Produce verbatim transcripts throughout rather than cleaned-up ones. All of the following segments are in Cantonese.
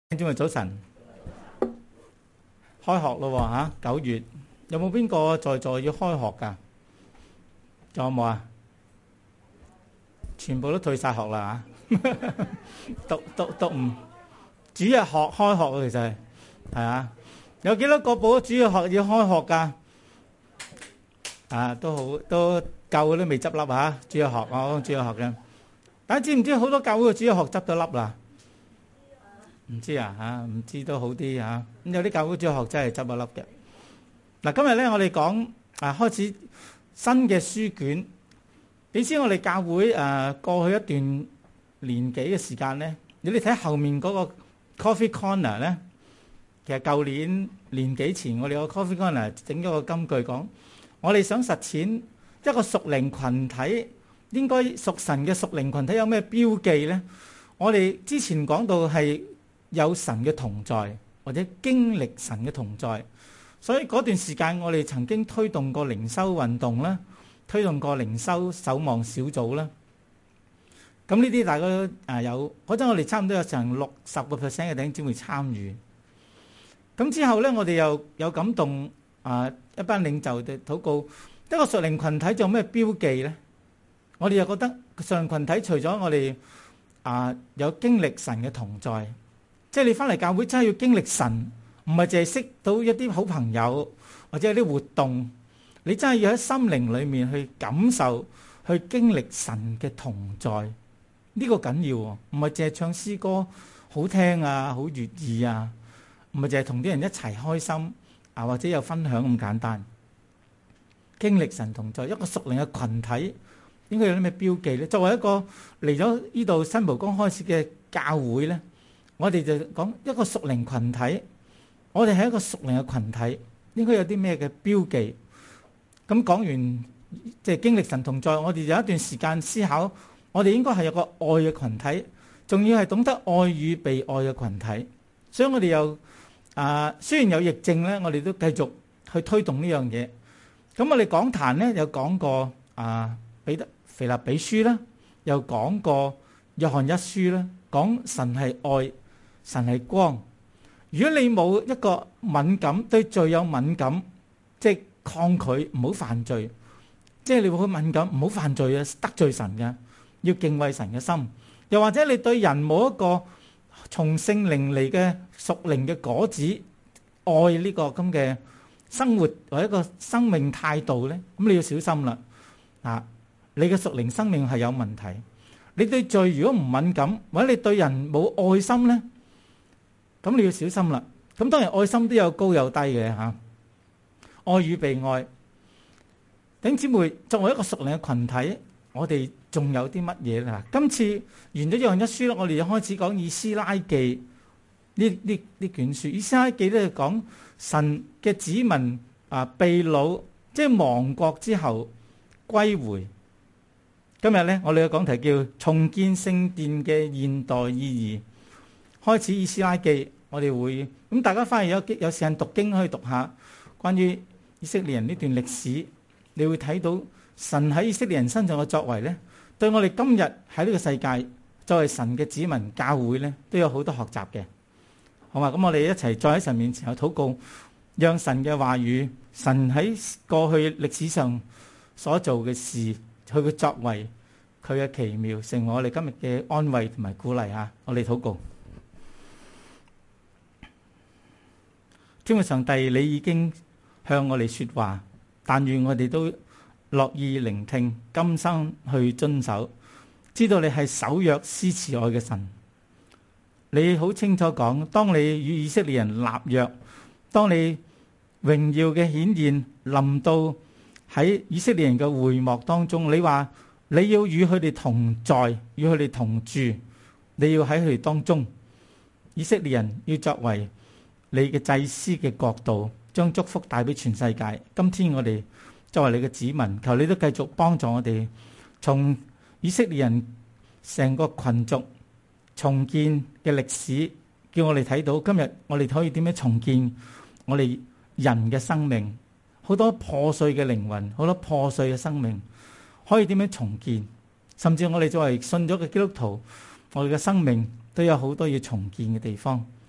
今日早晨開學咯吓，九月有冇邊個在座要開學噶？仲有冇啊？全部都退晒學啦吓，讀讀讀唔主日學開學啊，其實係係啊，有幾多個報咗主日學要開學噶？啊，都好都夠都未執笠啊！主日學我講主日學嘅，大家知唔知好多教會嘅主日學執咗笠啦？唔知啊嚇，唔知都好啲嚇。咁有啲教會主日學真係執咗笠嘅。嗱，今日咧我哋講啊開始新嘅書卷。你知我哋教會誒過去一段年幾嘅時間咧，你哋睇後面嗰個 Coffee Corner 咧，其實舊年年幾前我哋個 Coffee Corner 整咗個金句講，我哋想實踐一個屬靈羣體，應該屬神嘅屬靈羣體有咩標記咧？我哋之前講到係有神嘅同在，或者經歷神嘅同在，所以嗰段時間我哋曾經推動過靈修運動啦，推動過靈修守望小組啦。咁呢啲大家都啊有，嗰陣我哋差唔多有成六十個 percent 嘅弟兄姊妹參與。咁之後咧，我哋又有感動啊，一班領袖嘅禱告，一個屬靈群體仲有咩標記咧？我哋又覺得屬靈群體除咗我哋啊有經歷神嘅同在。即係你翻嚟教會真係要經歷神，唔係淨係識到一啲好朋友或者有啲活動，你真係要喺心靈裏面去感受、去經歷神嘅同在，呢個緊要喎。唔係淨係唱詩歌好聽啊、好悅耳啊，唔係淨係同啲人一齊開心啊，或者有分享咁簡單。經歷神同在，一個屬靈嘅群體應該有啲咩標記咧？作為一個嚟咗呢度新蒲崗開始嘅教會咧，我哋就講一個屬靈群體，我哋係一個屬靈嘅群體，應該有啲咩嘅標記？咁講完即係經歷神同在，我哋有一段時間思考，我哋應該係有個愛嘅群體，仲要係懂得愛與被愛嘅群體。所以我哋又啊，雖然有疫症咧，我哋都繼續去推動呢樣嘢。咁我哋講壇咧有講過啊，彼得腓立比書啦，又講過約翰一書啦，講神係愛。神係光。如果你冇一個敏感，對罪有敏感，即係抗拒，唔好犯罪。即係你會好敏感，唔好犯罪啊，得罪神嘅，要敬畏神嘅心。又或者你對人冇一個從聖靈嚟嘅屬靈嘅果子，愛呢個咁嘅生活或者一個生命態度咧，咁你要小心啦。啊，你嘅屬靈生命係有問題。你對罪如果唔敏感，或者你對人冇愛心咧，咁你要小心啦。咁當然愛心都有高有低嘅嚇，愛與被愛。弟兄姊妹，作為一個屬靈嘅群體，我哋仲有啲乜嘢咧？今次完咗約翰一書咧，我哋就開始講以斯拉記呢呢呢卷書。以斯拉記咧講神嘅子民啊被擄，即係亡國之後歸回。今日咧，我哋嘅講題叫重建聖殿嘅現代意義。開始以斯拉記，我哋會咁大家翻去有有時間讀經可以讀下關於以色列人呢段歷史，你會睇到神喺以色列人身上嘅作為咧，對我哋今日喺呢個世界作為神嘅子民教會咧，都有好多學習嘅。好嘛，咁我哋一齊再喺神面前去禱告，讓神嘅話語，神喺過去歷史上所做嘅事，佢嘅作為，佢嘅奇妙，成為我哋今日嘅安慰同埋鼓勵啊！我哋禱告。天父上帝，你已經向我哋說話，但願我哋都樂意聆聽，甘心去遵守。知道你係守約施慈愛嘅神，你好清楚講，當你與以色列人立約，當你榮耀嘅顯現臨到喺以色列人嘅會幕當中，你話你要與佢哋同在，與佢哋同住，你要喺佢哋當中，以色列人要作為你嘅祭司嘅國度，將祝福帶俾全世界。今天我哋作為你嘅子民，求你都繼續幫助我哋，從以色列人成個群族重建嘅歷史，叫我哋睇到今日我哋可以點樣重建我哋人嘅生命，好多破碎嘅靈魂，好多破碎嘅生命，可以點樣重建？甚至我哋作為信咗嘅基督徒，我哋嘅生命都有好多要重建嘅地方。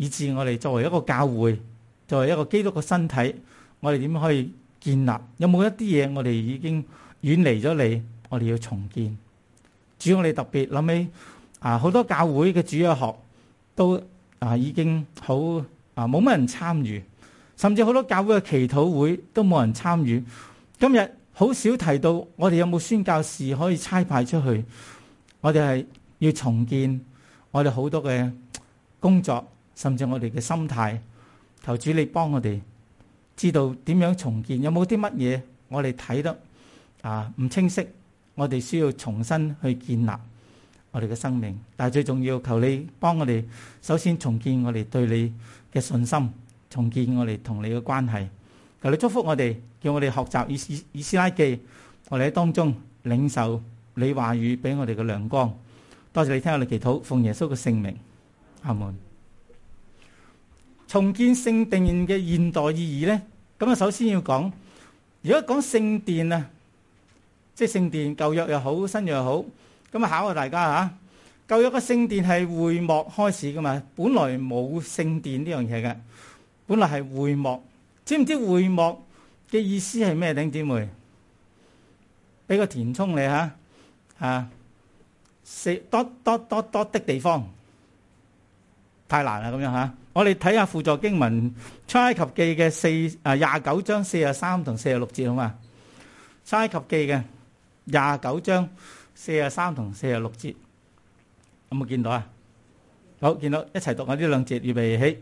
以致我哋作為一個教會，作為一個基督嘅身體，我哋點樣可以建立？有冇一啲嘢我哋已經遠離咗你？我哋要重建。主，我哋特別諗起啊，好多教會嘅主日學都啊已經好啊冇乜人參與，甚至好多教會嘅祈禱會都冇人參與。今日好少提到我哋有冇宣教士可以差派出去。我哋係要重建我哋好多嘅工作，甚至我哋嘅心態。求主你幫我哋知道點樣重建，有冇啲乜嘢我哋睇得啊唔清晰，我哋需要重新去建立我哋嘅生命。但係最重要，求你幫我哋首先重建我哋對你嘅信心，重建我哋同你嘅關係。求你祝福我哋，叫我哋學習以斯以斯拉記，我哋喺當中領受你話語俾我哋嘅亮光。多謝你聽我哋祈禱，奉耶穌嘅聖名，阿門。重建聖殿嘅現代意義呢，咁啊首先要講，如果講聖殿啊，即係聖殿舊約又好，新約又好，咁啊考下大家吓。舊約嘅聖殿係會幕開始噶嘛，本來冇聖殿呢樣嘢嘅，本來係會幕。知唔知會幕嘅意思係咩？弟兄姊妹，俾個填充你吓，啊，四多多多多的地方，太難啦咁樣吓。我哋睇下輔助經文出埃及記嘅四啊廿九章四十三同四十六節好嘛？出埃及記嘅廿九章四十三同四十六節，有冇見到啊？好，見到，一齊讀下呢兩節，預備起。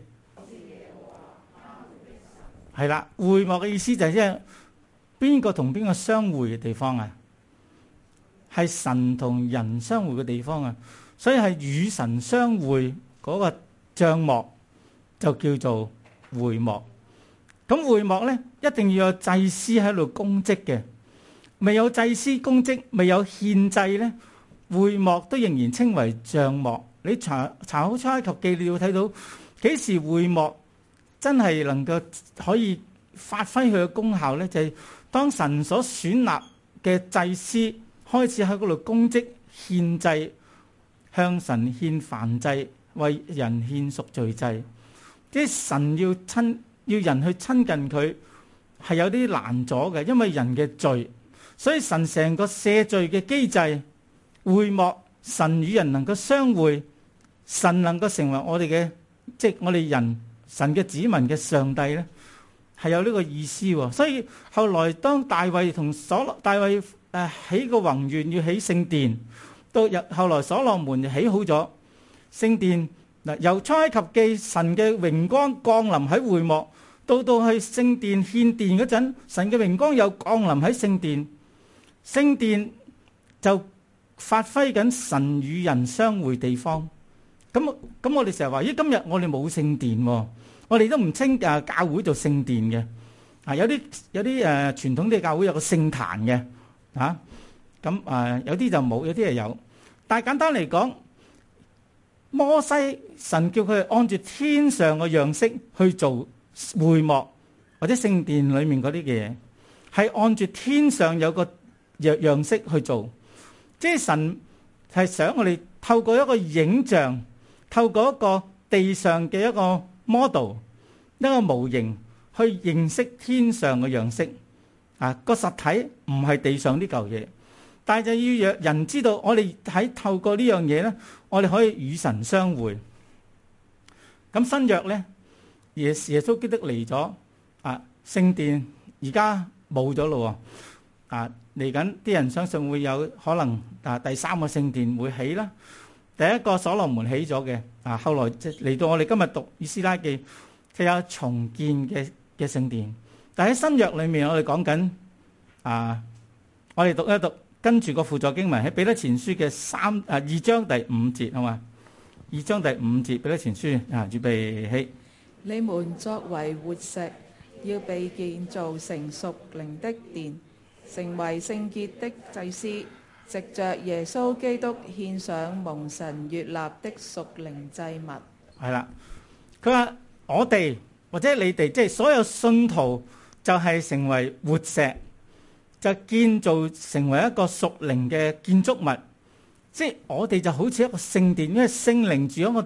係啦，會幕嘅意思就係即係邊個同邊個相會嘅地方啊？係神同人相會嘅地方啊，所以係與神相會嗰個帳幕就叫做會幕。咁會幕咧，一定要有祭司喺度供職嘅。未有祭司供職，未有獻祭咧，會幕都仍然稱為帳幕。你查查好出埃及記，你要睇到幾時會幕真係能夠可以發揮佢嘅功效咧，就係、是、當神所選立嘅祭司開始喺嗰度供職獻祭，向神獻燔祭，為人獻贖罪祭。即係神要親要人去親近佢，係有啲難阻嘅，因為人嘅罪，所以神成個赦罪嘅機制，會幕神與人能夠相會，神能夠成為我哋嘅，即係我哋人。神嘅子民嘅上帝咧，係有呢個意思喎。所以後來當大衛同所羅大衛誒起個宏願要起聖殿，到日後來所羅門就起好咗聖殿嗱。由出埃及記神嘅榮光降臨喺會幕，到到去聖殿獻殿嗰陣，神嘅榮光又降臨喺聖殿，聖殿就發揮緊神與人相會地方。咁咁我哋成日話咦，今日我哋冇聖殿喎。我哋都唔稱誒教會做聖殿嘅，啊有啲有啲誒傳統啲教會有個聖壇嘅，嚇咁誒有啲就冇，有啲係有。但係簡單嚟講，摩西神叫佢按住天上嘅樣式去做會幕或者聖殿裡面嗰啲嘅嘢，係按住天上有個樣樣式去做。即係神係想我哋透過一個影像，透過一個地上嘅一個model 一個模型去認識天上嘅樣式啊，個實體唔係地上呢嚿嘢，但係就要讓人知道我哋喺透過呢樣嘢咧，我哋可以與神相會。咁新約咧，耶耶穌基督嚟咗啊，聖殿而家冇咗咯啊，嚟緊啲人相信會有可能啊第三個聖殿會起啦。第一個所羅門起咗嘅啊，後來即嚟到我哋今日讀以斯拉記，就有重建嘅嘅聖殿。但喺新約裏面，我哋講緊啊，我哋讀一讀，跟住個輔助經文喺彼得前書嘅三啊二章第五節，好嘛？二章第五節，彼得前書啊，預備起。 你們作為活石，要被建造成屬靈的殿，成為聖潔的祭司。藉着耶穌基督獻上蒙神悅納的屬靈祭物。 係啦，佢話我哋或者你哋，即係所有信徒，就係成為活石，就建造成為一個屬靈嘅建築物。即係我哋就好似一個聖殿，因為聖靈住喺我哋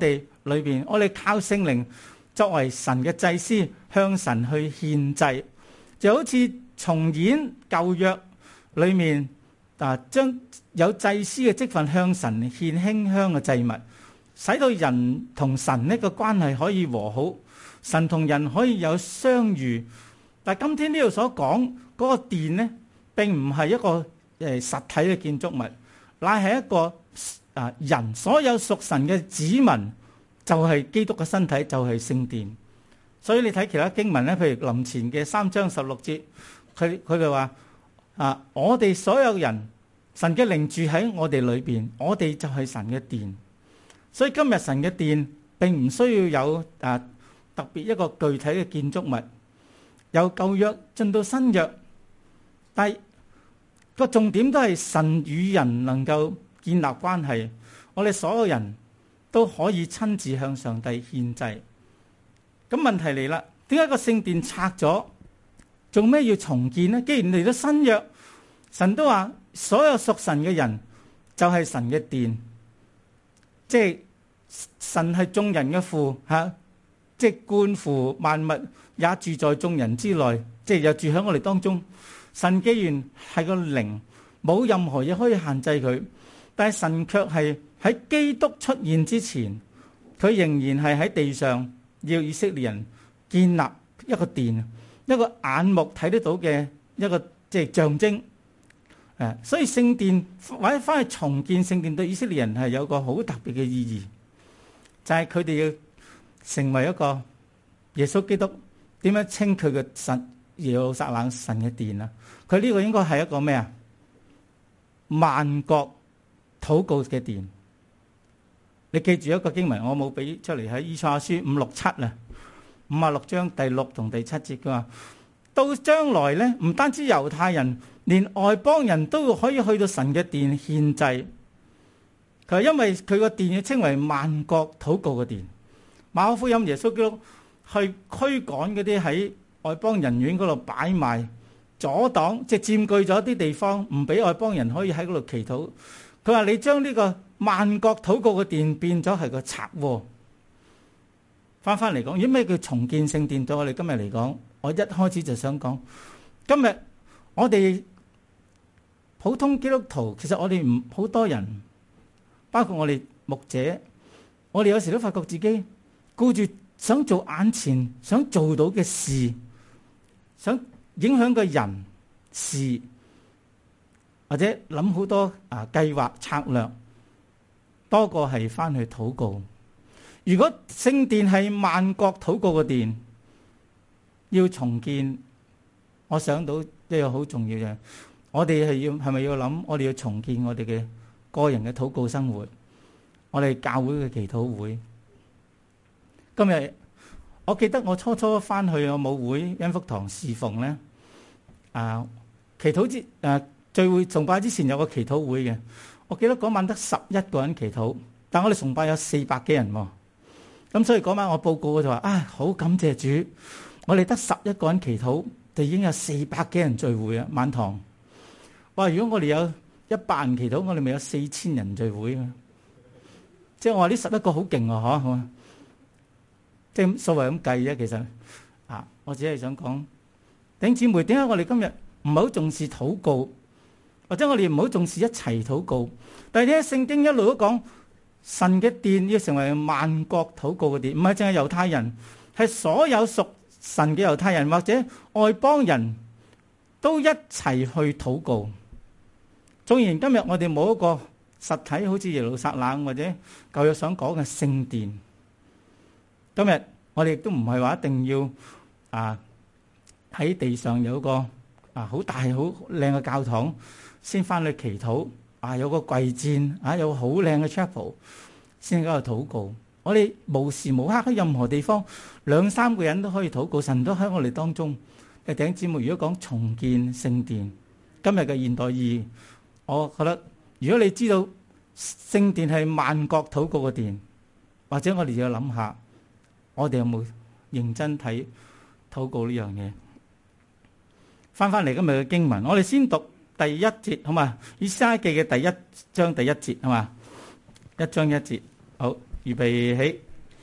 裏邊，我哋靠聖靈作為神嘅祭司，向神去獻祭，就好似重演舊約裏面啊，將有祭司嘅職份向神獻馨香嘅祭物，使到人同神呢個關係可以和好，神同人可以有相遇。但係今天呢度所講嗰個殿呢，並唔係一個誒實體嘅建築物，乃係一個啊人所有屬神嘅子民，就係基督嘅身體，就係聖殿。所以你睇其他經文咧，譬如林前嘅三章十六節，佢佢哋話啊，我哋所有人，神嘅靈住喺我哋裏邊，我哋就係神嘅殿。所以今日神嘅殿並唔需要有啊特別一個具體嘅建築物，由舊約進到新約，但係個重點都係神與人能夠建立關係，我哋所有人都可以親自向上帝獻祭。咁問題嚟啦，點解個聖殿拆咗，做咩要重建呢？既然嚟到新約，神都話所有屬神嘅人就係神嘅殿，即係神係眾人嘅父吓，即係貫乎萬物，也住在眾人之內，即係又住喺我哋當中。神既然係個靈，冇任何嘢可以限制佢，但係神卻係喺基督出現之前，佢仍然係喺地上要以色列人建立一個殿，一個眼目睇得到嘅一個即係象徵。誒，所以聖殿或者翻去重建聖殿，對以色列人係有個好特別嘅意義，就係佢哋要成為一個耶穌基督點樣稱佢嘅神耶路撒冷神嘅殿啊？佢呢個應該係一個咩啊？萬國禱告嘅殿。你記住一個經文，我冇俾出嚟，喺以賽亞書五六七啊，五啊六章第六同第七節，佢話到將來咧，唔單止猶太人，連外邦人都可以去到神嘅殿獻祭。佢話因為佢個殿要稱為萬國禱告嘅殿。馬可福音耶穌基督去驅趕嗰啲喺外邦人院嗰度擺賣、阻擋，即係佔據咗啲地方，唔俾外邦人可以喺嗰度祈禱。佢話你將呢個萬國禱告嘅殿變咗係個賊窩。翻翻嚟講，如果咩叫重建聖殿？對我哋今日嚟講，我一開始就想講，今日我哋普通基督徒，其實我哋唔好多人，包括我哋牧者，我哋有時都發覺自己顧住想做眼前想做到嘅事，想影響個人事，或者諗好多啊計劃策略，多過係翻去禱告。如果聖殿係萬國禱告嘅殿，要重建，我想到一樣好重要嘅，我哋係要係咪要諗？我哋要重建我哋嘅個人嘅禱告生活，我哋教會嘅祈禱會。今日我記得我初初翻去我母會恩福堂侍奉咧，啊祈禱之誒聚會崇拜之前有個祈禱會嘅，我記得嗰晚得十一個人祈禱，但我哋崇拜有四百幾人喎。咁所以嗰晚我報告我就話啊，好感謝主，我哋得十一個人祈禱，就已經有四百幾人聚會啊！晚堂，哇！如果我哋有一百人祈禱，我哋咪有四千人聚會啊！即係我話呢十一個好勁啊，嗬！即係所謂咁計啫，其實啊，我只係想講，弟兄姊妹，點解我哋今日唔係好重視禱告，或者我哋唔好重視一齊禱告？但係點解聖經一路都講神嘅殿要成為萬國禱告嘅殿，唔係淨係猶太人，係所有屬神嘅猶太人或者外邦人都一齊去禱告。縱然今日我哋冇一個實體，好似耶路撒冷或者舊約想講嘅聖殿，今日我哋亦都唔係話一定要啊喺地上有個啊好大好靚嘅教堂先翻去祈禱。啊！有個櫃墊，啊有個好靚嘅 chapel，先喺度禱告。我哋無時無刻喺任何地方，兩三個人都可以禱告，神都喺我哋當中。弟兄姊妹，如果講重建聖殿，今日嘅現代意義，我覺得如果你知道聖殿係萬國禱告嘅殿，或者我哋就要諗下，我哋有冇認真睇禱告呢樣嘢？翻翻嚟今日嘅經文，我哋先讀第一節，好嘛？以斯拉記嘅第一章第一節，好嘛？一章一節，好，預備起。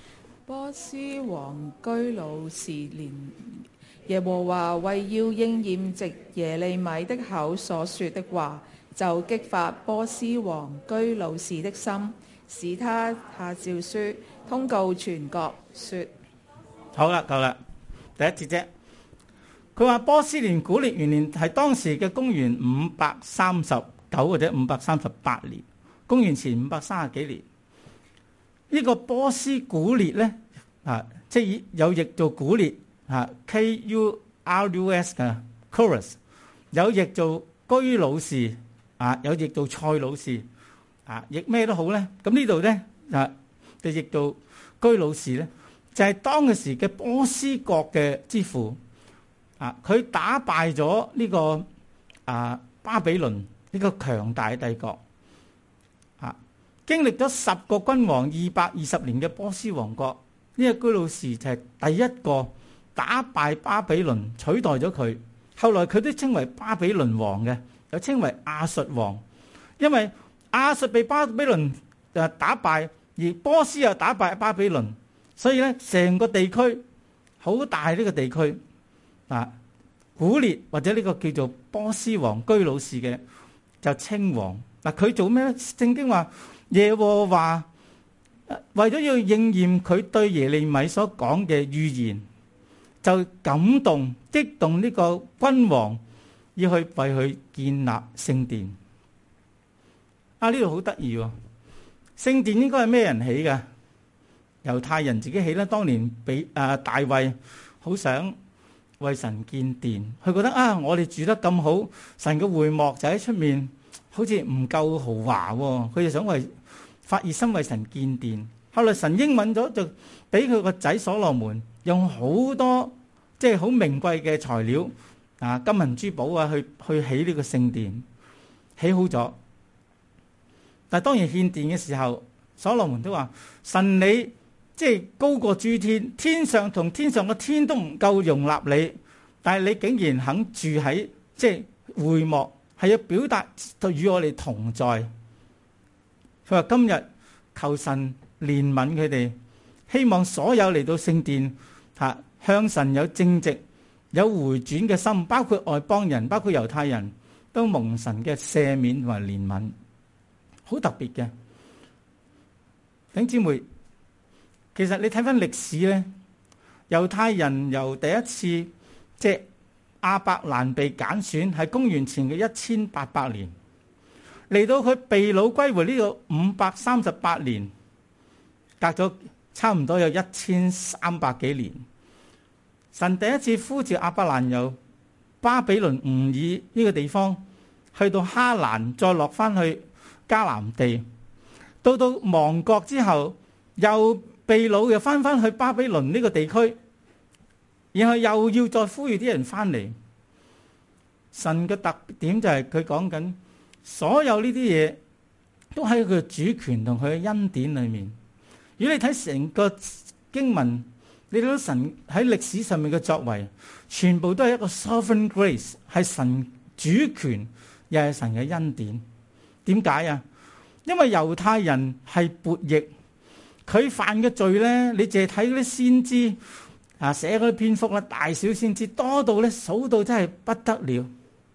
波斯王居魯士年，耶和華為要應驗藉耶利米的口所說的話，就激發波斯王居魯士的心，使他下詔書通告全國，說： 好啦，夠啦，第一節啫。佢話波斯年古列元年係當時嘅公元五百三十九或者五百三十八年，公元前五百三十幾年。呢、這個波斯古列咧啊，即係有譯做古列啊 ，K U R U S 嘅 Chorus， 有譯做居魯士啊，有譯做塞魯士啊，譯咩都好咧。咁呢度咧啊，就譯做居魯士咧，就係、是、當嗰時嘅波斯國嘅之父。啊！佢打敗咗呢、這個啊巴比倫呢個強大帝國，啊經歷咗十個君王二百二十年嘅波斯王國，呢、這個居魯士就係第一個打敗巴比倫，取代咗佢。後來佢都稱為巴比倫王嘅，又稱為亞述王，因為亞述被巴比倫誒打敗，而波斯又打敗巴比倫，所以咧成個地區好大呢個地區。啊，古列或者呢個叫做波斯王居魯士嘅就稱王。嗱、啊，佢做咩咧？聖經話耶和華為咗要應驗佢對耶利米所講嘅預言，就感動激動呢個君王要去為佢建立聖殿。啊，呢度好得意喎！聖殿應該係咩人起嘅？猶太人自己起啦。當年俾啊大衛好想為神建殿，佢覺得啊，我哋住得咁好，神嘅會幕就喺出面，好似唔夠豪華喎。佢就想為發熱心為神建殿。後來神應允咗，就俾佢個仔所羅門用好多即係好名貴嘅材料啊，金銀珠寶啊，去去起呢個聖殿，起好咗。但係當然獻殿嘅時候，所羅門都話：神你即係高過諸天，天上同天上嘅天都唔夠容納你，但係你竟然肯住喺即係會幕，係要表達與我哋同在。佢話今日求神憐憫佢哋，希望所有嚟到聖殿吓向神有正直、有回轉嘅心，包括外邦人、包括猶太人都蒙神嘅赦免同埋憐憫，好特別嘅。弟兄姊妹，其實你睇翻歷史咧，猶太人由第一次即係亞伯蘭被揀選係公元前嘅一千八百年，嚟到佢被擄歸回呢個五百三十八年，隔咗差唔多有一千三百幾年。神第一次呼召亞伯蘭由巴比倫吾爾呢個地方去到哈蘭，再落翻去迦南地，到到亡國之後又被擄，又翻翻去巴比倫呢個地區，然後又要再呼籲啲人翻嚟。神嘅特點就係佢講緊所有呢啲嘢都喺佢嘅主權同佢嘅恩典裏面。如果你睇成個經文，你睇到神喺歷史上面嘅作為，全部都係一個 sovereign grace， 係神主權，又係神嘅恩典。點解啊？因為猶太人係悖逆，佢犯嘅罪咧，你淨係睇嗰啲先知啊寫嗰啲篇幅啦，大小先知多到咧數到真係不得了。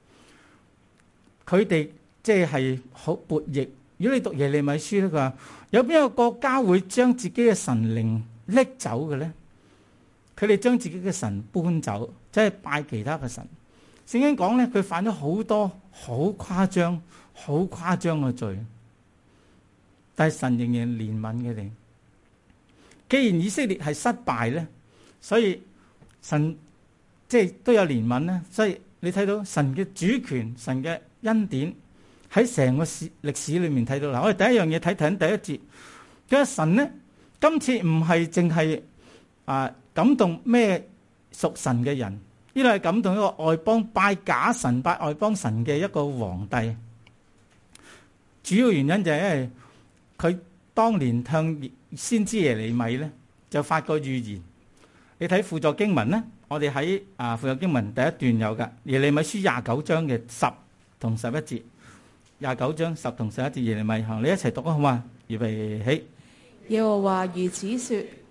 佢哋即係好悖逆。如果你讀耶利米書咧，佢話有邊個國家會將自己嘅神靈拎走嘅咧？佢哋將自己嘅神搬走，即係拜其他嘅神。聖經講咧，佢犯咗好多好誇張、好誇張嘅罪，但係神仍然憐憫佢哋。既然以色列係失敗咧，所以神即係都有憐憫咧。所以你睇到神嘅主權、神嘅恩典喺成個史歷史裏面睇到啦。我哋第一樣嘢睇睇第一節，其實神咧今次唔係淨係啊感動咩屬神嘅人，呢度係感動一個外邦拜假神、拜外邦神嘅一個皇帝。主要原因就係因為佢當年向先知耶利米咧就發過預言。你睇輔助經文咧，我哋喺啊輔助經文第一段有噶，耶利米書廿九章嘅十同十一節，廿九章十同十一節耶利米行，你一齊讀啊好嘛？預備起。 耶和華如此說：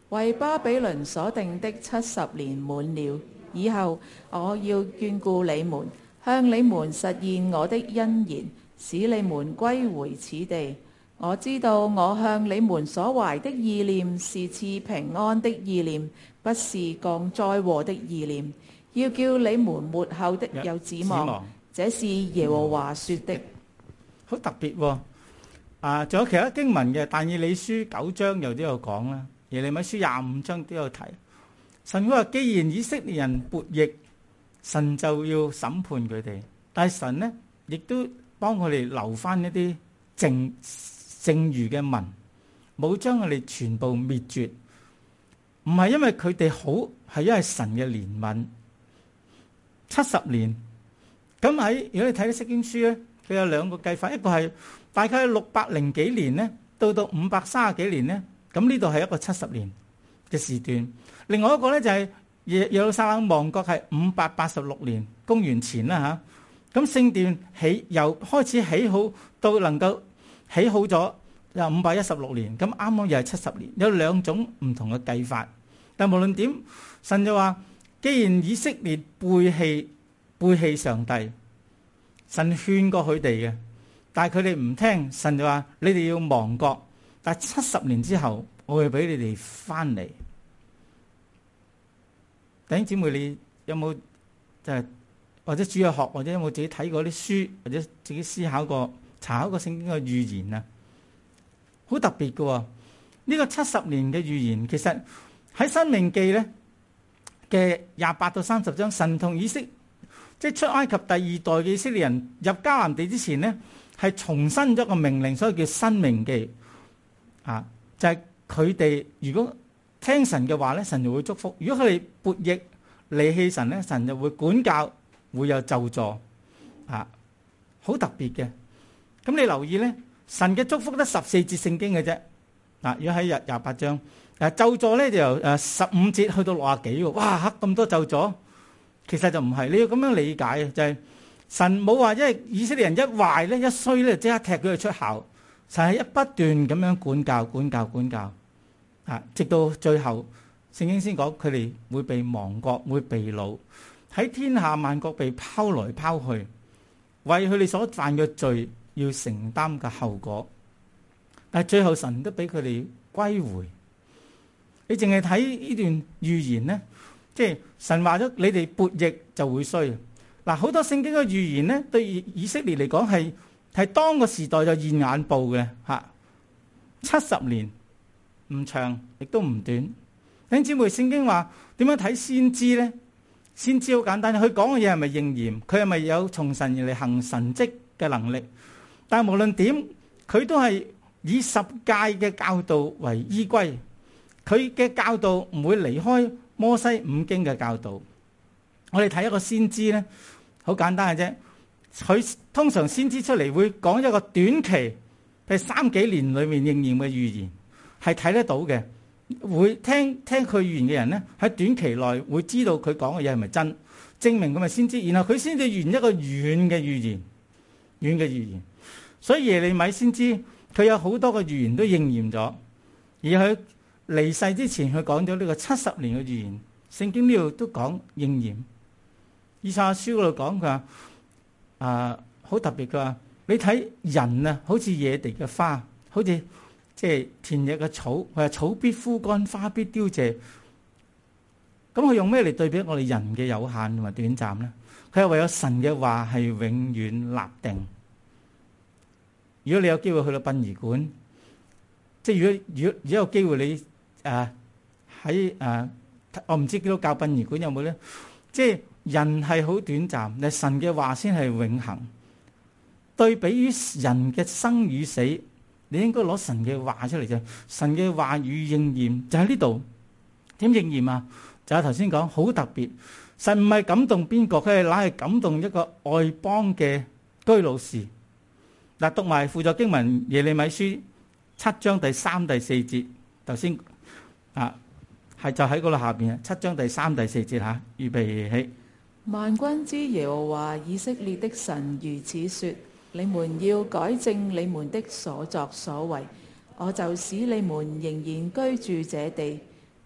為巴比倫所定的七十年滿了以後，我要眷顧你們，向你們實現我的恩言，使你們歸回此地。我知道我向你們所懷的意念是賜平安的意念，不是降災禍的意念，要叫你們末後的有指望。 指望這是耶和華說的。 好特別喎！啊，仲有其他經文嘅，但以理書九章又都有講啦，耶利米書廿五章都有提。神佢話：既然以色列人悖逆，神就要審判佢哋。但係神呢，亦都幫佢哋留翻一啲剩剩餘嘅民，冇將佢哋全部滅絕。唔係因為佢哋好，係因為神嘅憐憫。七十年，咁喺如果你睇《釋經書》咧，佢有兩個計法，一個係大概六百零幾年咧，到到五百三十幾年咧，咁呢度係一個七十年嘅時段。另外一個咧就係耶耶路撒冷亡國係五百八十六年公元前啦嚇。咁聖殿起由開始起好到能夠起好咗，有五百一十六年，咁啱啱又係七十年，有兩種唔同嘅計法。但無論點，神就話：既然以色列背棄背棄上帝，神勸過佢哋嘅，但係佢哋唔聽，神就話：你哋要亡國，但係七十年之後，我會俾你哋翻嚟。弟兄姊妹，你有冇就係或者主日學，或者有冇自己睇過啲書，或者自己思考過、查考過聖經嘅預言啊？好特別嘅喎，呢個七十年嘅預言，其實喺申命記咧嘅廿八到三十章，神同以色即係出埃及第二代嘅以色列人入迦南地之前呢，係重申咗個命令，所以叫申命記啊，就係佢哋如果聽神嘅話咧，神就會祝福；如果佢哋悖逆離棄神咧，神就會管教，會有咒詛啊，好特別嘅。咁你留意咧，神嘅祝福得十四節聖經嘅啫。嗱，如果喺廿廿八章，誒咒詛咧就由誒十五節去到六十幾喎，哇！咁多咒詛，其實就唔係，你要咁樣理解嘅，就係、是、神冇話，因為以色列人一壞咧、一衰咧，即刻踢佢哋出校。神係一不斷咁樣管教、管教、管教，啊，直到最後，聖經先講佢哋會被亡國、會被擄，喺天下萬國被拋來拋去，為佢哋所犯嘅罪要承擔嘅後果。但係最後神都俾佢哋歸回。你淨係睇呢段預言呢，即係神話咗你哋悖逆就會衰。嗱，好多聖經嘅預言呢，對以色列嚟講係係當個時代就現眼報嘅嚇。七十年唔長，亦都唔短。弟兄姊妹，聖經話點樣睇先知呢？先知好簡單，佢講嘅嘢係咪應驗？佢係咪有從神而嚟行神蹟嘅能力？但係無論點，佢都係以十誡嘅教導為依歸。佢嘅教導唔會離開摩西五經嘅教導。我哋睇一個先知咧，好簡單嘅啫。佢通常先知出嚟會講一個短期，譬如三幾年裏面應驗嘅預言，係睇得到嘅。會聽聽佢預言嘅人咧，喺短期內會知道佢講嘅嘢係咪真，證明佢咪先知。然後佢先至預言一個遠嘅預言，遠嘅預言。所以耶利米先知佢有好多個預言都應驗咗，而佢離世之前，佢講咗呢個七十年嘅預言，聖經呢度都講應驗。以賽亞書嗰度講佢話，啊好特別，佢話你睇人啊，好似野地嘅花，好似即係田野嘅草，佢話草必枯乾，花必凋謝。咁佢用咩嚟對比我哋人嘅有限同埋短暫咧？佢係唯有神嘅話係永遠立定。如果你有機會去到殯儀館，即係如果如果如果有機會你誒喺誒，我唔知基督教殯儀館有冇咧？即係人係好短暫，但神嘅話先係永恆。對比於人嘅生與死，你應該攞神嘅話出嚟啫。神嘅話語應驗就喺呢度。點應驗啊？就係頭先講好特別。神唔係感動邊個，佢係乃係感動一個外邦嘅居魯士。嗱，讀埋輔助經文耶利米書七章第三、第四節。頭先啊，係就喺嗰度下邊啊，七章第三、第四節嚇，預備起。 萬軍之耶和華以色列的神如此說：你們要改正你們的所作所為，我就使你們仍然居住這地。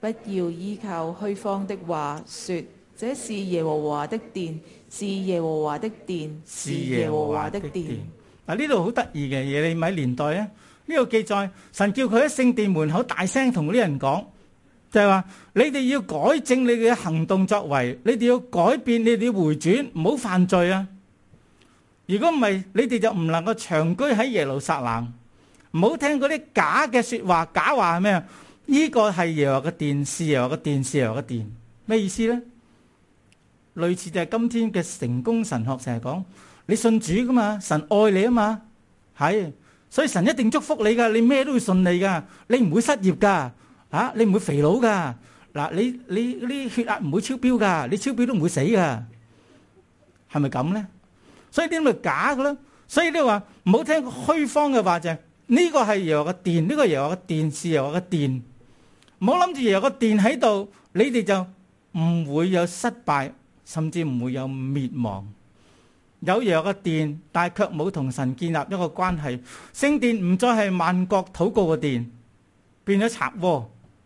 不要依靠虛謊的話，說這是耶和華的殿，是耶和華的殿，是耶和華的殿。 嗱，呢度好得意嘅耶利米年代咧，呢度記載神叫佢喺聖殿門口大聲同啲人講，就係話你哋要改正你哋嘅行動作為，你哋要改變，你哋要回轉，唔好犯罪啊！如果唔係，你哋就唔能夠長居喺耶路撒冷。唔好聽嗰啲假嘅說話，假話係咩啊？呢個係耶和華嘅殿，是耶和華嘅殿，是耶和華嘅殿，咩意思咧？類似就係今天嘅成功神學成日講，你信主噶嘛，神愛你啊嘛，係，所以神一定祝福你噶，你咩都會順利噶，你唔會失業噶，啊，你唔會肥佬噶，嗱，你你啲血壓唔會超標噶，你超標都唔會死噶，係咪咁咧？所以啲咪假噶咯，所以你話唔好聽虛謊嘅話就係呢個係耶和華嘅殿，呢個耶和華嘅殿是耶和華嘅殿，唔好諗住耶和華嘅殿喺度，你哋就唔會有失敗。甚至唔會有滅亡，有耶和華嘅殿，但係卻冇同神建立一個關係。聖殿唔再係萬國禱告嘅殿，變咗賊窩。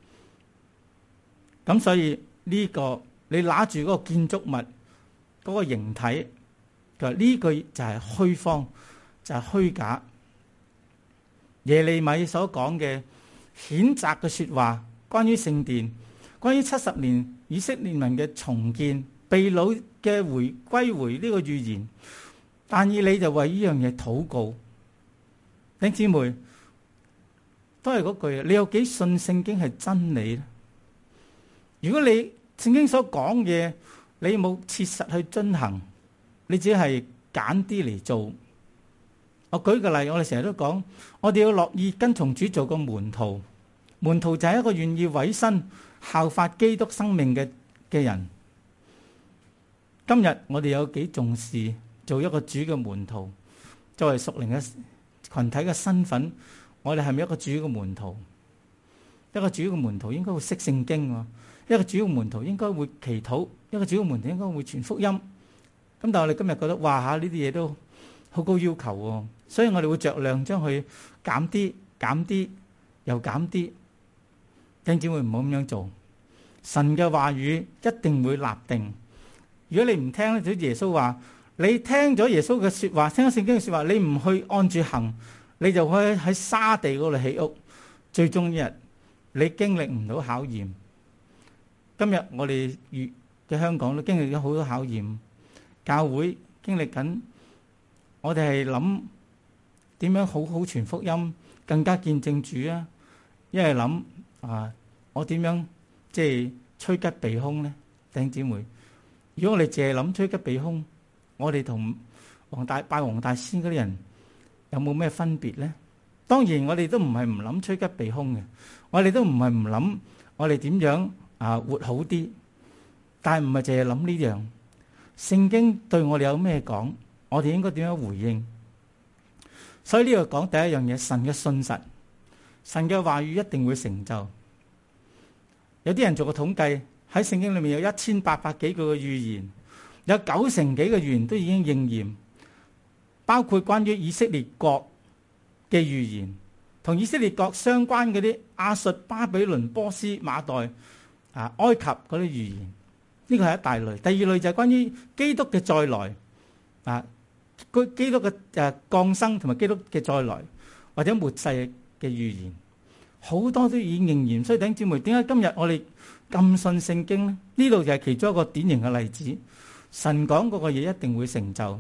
咁所以呢、這個你拿住嗰個建築物嗰、那個形體，佢話呢句就係虛謊，就係、是、虛假。耶利米所講嘅譴責嘅說話，關於聖殿，關於七十年以色列民嘅重建。被擄嘅回歸回呢個預言，但以理就為呢樣嘢禱告。弟兄姊妹，都係嗰句，你有幾信聖經係真理咧？如果你聖經所講嘅，你冇切實去遵行，你只係揀啲嚟做。我舉個例，我哋成日都講，我哋要樂意跟從主做個門徒。門徒就係一個願意委身效法基督生命嘅嘅人。今日我哋有幾重視做一個主嘅門徒，作為屬靈嘅群體嘅身份，我哋係咪一個主嘅門徒？一個主嘅門徒應該會識聖經喎，一個主嘅門徒應該會祈禱，一個主嘅門徒應該會傳福音。咁但係我哋今日覺得，哇嚇呢啲嘢都好高要求喎，所以我哋會酌量將佢減啲、減啲又減啲。弟兄姊妹唔好咁樣做，神嘅話語一定會立定。如果你唔聽咧，就耶穌話：你聽咗耶穌嘅說話，聽咗聖經嘅說話，你唔去按住行，你就可以喺沙地嗰度起屋，最終一日你經歷唔到考驗。今日我哋粵嘅香港都經歷咗好多考驗，教會經歷緊，我哋係諗點樣好好傳福音，更加見證主啊！一係諗啊，我點樣即係趨吉避凶咧？弟兄姊妹。如果我哋淨係諗趨吉避凶，我哋同黃大拜黃大仙嗰啲人有冇咩分別咧？當然我哋都唔係唔諗趨吉避凶嘅，我哋都唔係唔諗我哋點樣啊活好啲，但係唔係淨係諗呢樣。聖經對我哋有咩講，我哋應該點樣回應？所以呢度講第一樣嘢，神嘅信實，神嘅話語一定會成就。有啲人做過統計。喺聖經裏面有一千八百幾個嘅預言，有九成幾嘅預言都已經應驗，包括關於以色列國嘅預言，同以色列國相關嗰啲亞述、巴比倫、波斯、馬代、啊埃及嗰啲預言，呢個係一大類。第二類就係關於基督嘅再來，啊，基督嘅誒降生同埋基督嘅再來或者末世嘅預言，好多都已經應驗。所以弟兄姊妹，點解今日我哋咁信聖經呢？呢度就係其中一個典型嘅例子。神講嗰個嘢一定會成就，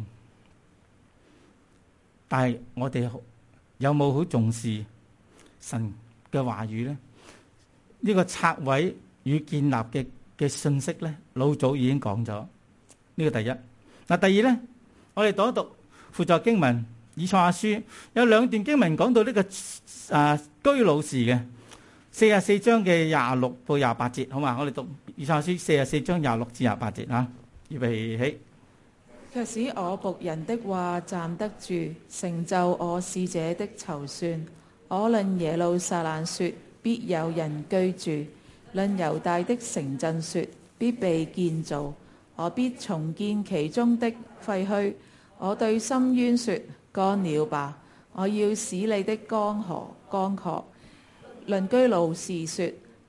但係我哋有冇好重視神嘅話語呢？呢個拆毀與建立嘅嘅信息呢，老早已經講咗。呢個第一。嗱，第二呢，我哋讀一讀輔助經文以賽亞書，有兩段經文講到呢個啊居魯士嘅。四十四章嘅廿六到廿八節，好嘛？我哋讀以賽亞書四十四章廿六至廿八節啊，預備起。 卻使我僕人的話站得住，成就我使者的籌算。我論耶路撒冷說，必有人居住；論猶大的城鎮說，必被建造。我必重建其中的廢墟。我對深淵說，乾了吧！我要使你的江河乾涸。論居魯士說，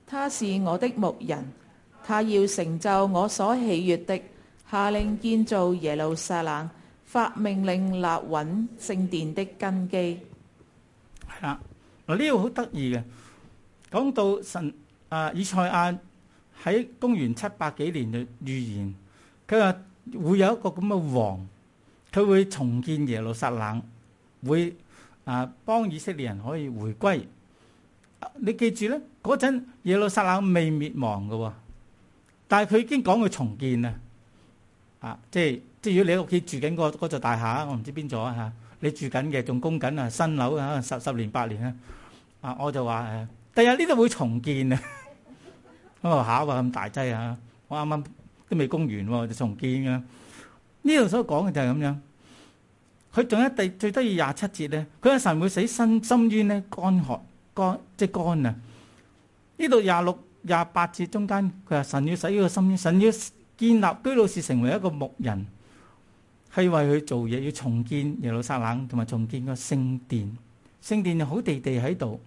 他是我的牧人，他要成就我所喜悦的，下令建造耶路撒冷，發命令立穩聖殿的根基。 係啦，嗱呢個好得意嘅，講到神啊，以賽亞喺公元七百幾年嘅預言，佢話會有一個咁嘅王，佢會重建耶路撒冷，會啊幫以色列人可以回歸。你記住咧，嗰陣耶路撒冷未滅亡嘅，但係佢已經講佢重建啦。啊，即係即係如果你喺屋企住緊嗰嗰座大廈，我唔知邊座啊嚇，你住緊嘅仲供緊啊新樓啊，十十年八年啊，啊我就話誒，第日呢度會重建啊。咁啊考啊咁大劑啊，我啱啱都未供完喎，就重建嘅。呢度所講嘅就係咁樣。佢仲有第最得意廿七節咧，佢話神會使深深淵咧乾涸乾即係乾啊！呢度廿六廿八節中間，佢話神要使呢個深淵，神要建立居魯士成為一個牧人，係為佢做嘢，要重建耶路撒冷同埋重建個聖殿。聖殿就好地地喺度，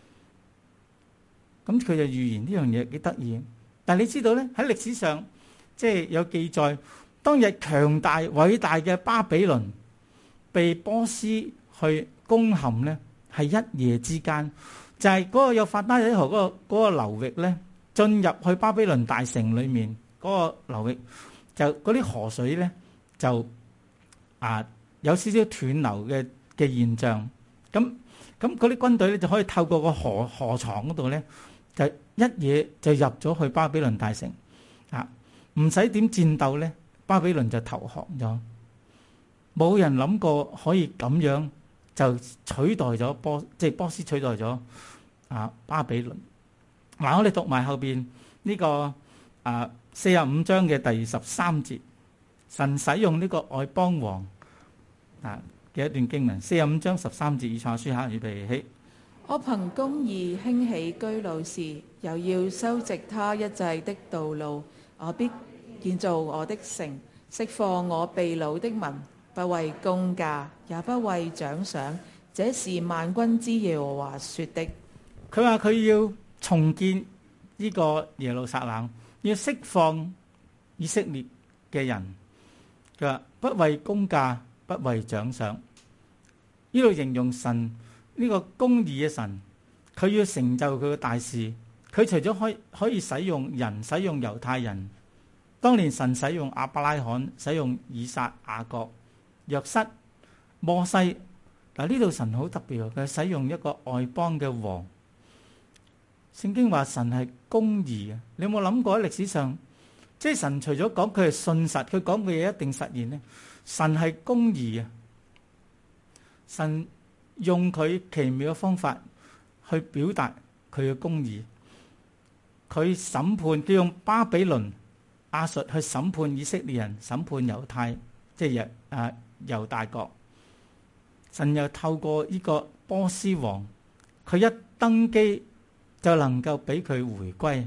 咁佢就預言呢樣嘢幾得意。但係你知道咧，喺歷史上即係有記載，當日強大偉大嘅巴比倫被波斯去攻陷咧，係一夜之間，就係、是、嗰個有法拉底河嗰個嗰、那個流域咧，進入去巴比倫大城裏面嗰、那個流域，就嗰啲河水咧就啊有少少斷流嘅嘅現象。咁咁嗰啲軍隊咧就可以透過個河河床嗰度咧，就一嘢就入咗去巴比倫大城啊！唔使點戰鬥咧，巴比倫就投降咗。冇人諗過可以咁樣就取代咗波，即係波斯取代咗啊巴比倫。嗱、啊，我哋讀埋後邊呢、這個啊四十五章嘅第十三節，神使用呢個外邦王啊嘅一段經文。四十五章十三節，以賽亞書下預備起。 我憑公義興起居魯士，又要修直他一切的道路。我必建造我的城，釋放我被擄的民。不為公價，也不為獎賞，這是萬軍之耶和華說的。 佢話佢要重建呢個耶路撒冷，要釋放以色列嘅人。佢話不為公價，不為獎賞。呢度形容神呢個公義嘅神，佢要成就佢嘅大事。佢除咗可以可以使用人，使用猶太人，當年神使用亞伯拉罕，使用以撒、雅各、約瑟、摩西。嗱，呢度神好特別，佢使用一個外邦嘅王。聖經話神係公義嘅，你有冇諗過喺歷史上，即係神除咗講佢係信實，佢講嘅嘢一定實現呢？神係公義嘅，神用佢奇妙嘅方法去表達佢嘅公義。佢審判，佢用巴比倫、亞述去審判以色列人，審判猶太，即係誒猶大國。神又透過呢個波斯王，佢一登基就能夠俾佢回歸。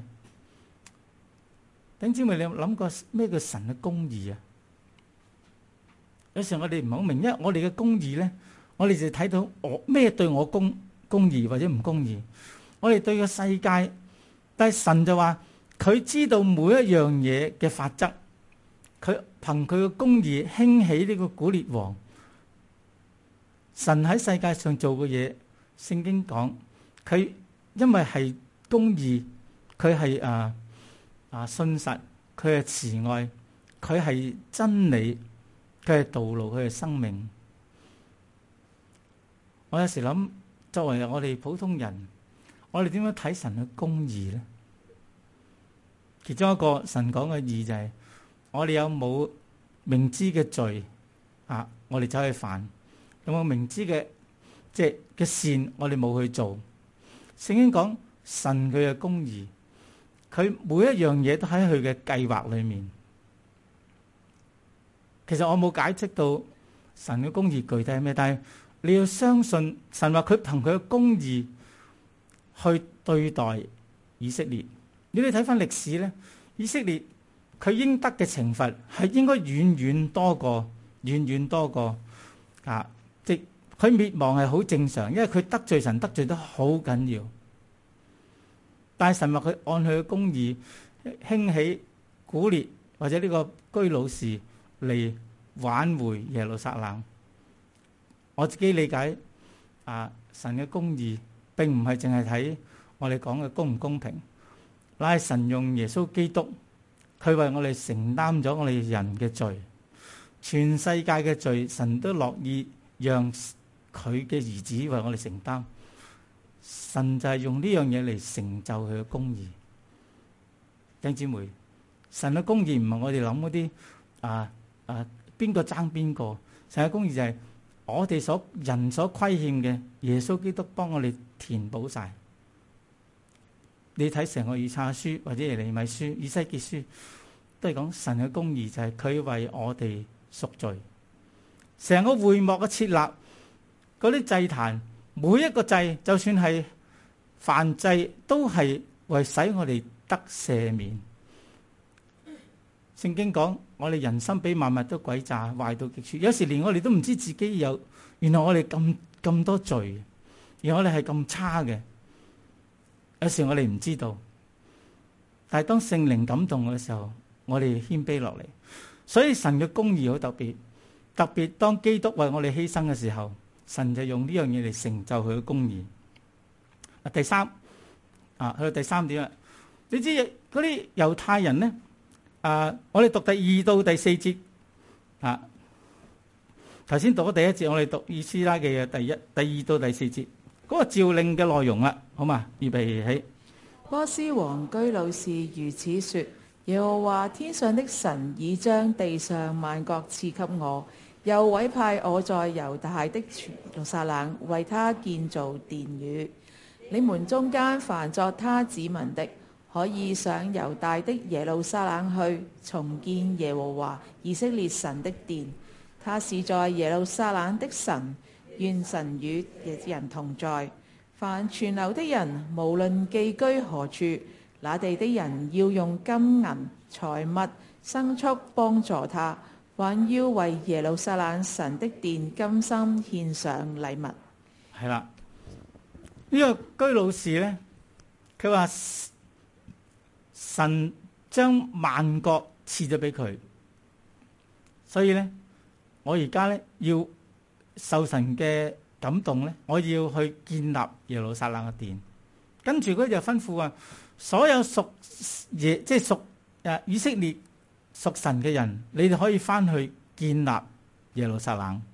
弟兄姊妹，你有諗過咩叫神嘅公義啊？有時候我哋唔係好明，因為我哋嘅公義咧，我哋就睇到我咩對我公公義或者唔公義。我哋對個世界，但係神就話佢知道每一樣嘢嘅法則，佢憑佢嘅公義興起呢個古列王。神喺世界上做嘅嘢，聖經講佢因為係公義，佢係啊啊信實，佢係慈愛，佢係真理，佢係道路，佢係生命。我有時諗，作為我哋普通人，我哋點樣睇神嘅公義呢？其中一個神講嘅義就係、是，我哋有冇明知嘅罪啊？我哋走去犯，有冇明知嘅即係嘅善，我哋冇去做？聖經講神佢嘅公義，佢每一樣嘢都喺佢嘅計劃裏面。其實我冇解釋到神嘅公義具體係咩，但係你要相信神話佢憑佢嘅公義去對待以色列。如果你睇翻歷史咧，以色列佢應得嘅懲罰係應該遠遠多過，遠遠多過啊！即佢滅亡係好正常，因為佢得罪神得罪得好緊要。 但係神話佢按佢嘅公義興起古列或者呢個居魯士嚟挽回耶路撒冷。我自己理解啊，神嘅公義並唔係淨係睇我哋講嘅公唔公平，乃係神用耶穌基督，佢為我哋承擔咗我哋人嘅罪，全世界嘅罪，神都樂意讓佢嘅兒子為我哋承擔。神就係用呢樣嘢嚟成就佢嘅公義。弟兄姊妹，神嘅公義唔係我哋諗嗰啲啊啊邊個爭邊個，神嘅公義就係我哋所人所虧欠嘅，耶穌基督幫我哋填補晒。你睇成個以賽亞書或者耶利米書、以西結書，都係講神嘅公義就係佢為我哋贖罪。成個會幕嘅設立，嗰啲祭壇，每一個祭，就算係燔祭，都係為使我哋得赦免。聖經講，我哋人心比萬物都詭詐，壞到極處。有時連我哋都唔知自己有，原來我哋咁咁多罪，而我哋係咁差嘅。有時我哋唔知道，但係當聖靈感動嘅時候，我哋謙卑落嚟。所以神嘅公義好特別，特別當基督為我哋犧牲嘅時候，神就用呢樣嘢嚟成就佢嘅公義。第三啊，去到第三點啦。你知嗰啲猶太人呢？啊，我哋讀第二到第四節啊。頭先讀咗第一節，我哋讀以斯拉記嘅第一、第二到第四節嗰個詔令嘅內容啦，好嘛？預備起。 波斯王居魯士如此說：耶和華天上的神已將地上萬國賜給我，又委派我在猶大的耶路撒冷為他建造殿宇。你們中間凡作他子民的，可以上猶大的耶路撒冷去，重建耶和華以色列神的殿。他是在耶路撒冷的神，願神與人同在。凡存留的人，無論寄居何處，那地的人要用金銀財物牲畜幫助他，還要為耶路撒冷神的殿甘心獻上禮物。 係啦，呢、這個居魯士呢，佢話神將萬國賜咗俾佢，所以呢，我而家呢要受神嘅感動呢，我要去建立耶路撒冷嘅殿。跟住佢就吩咐話，所有屬耶即係屬誒以色列屬神嘅人，你哋可以翻去建立耶路撒冷。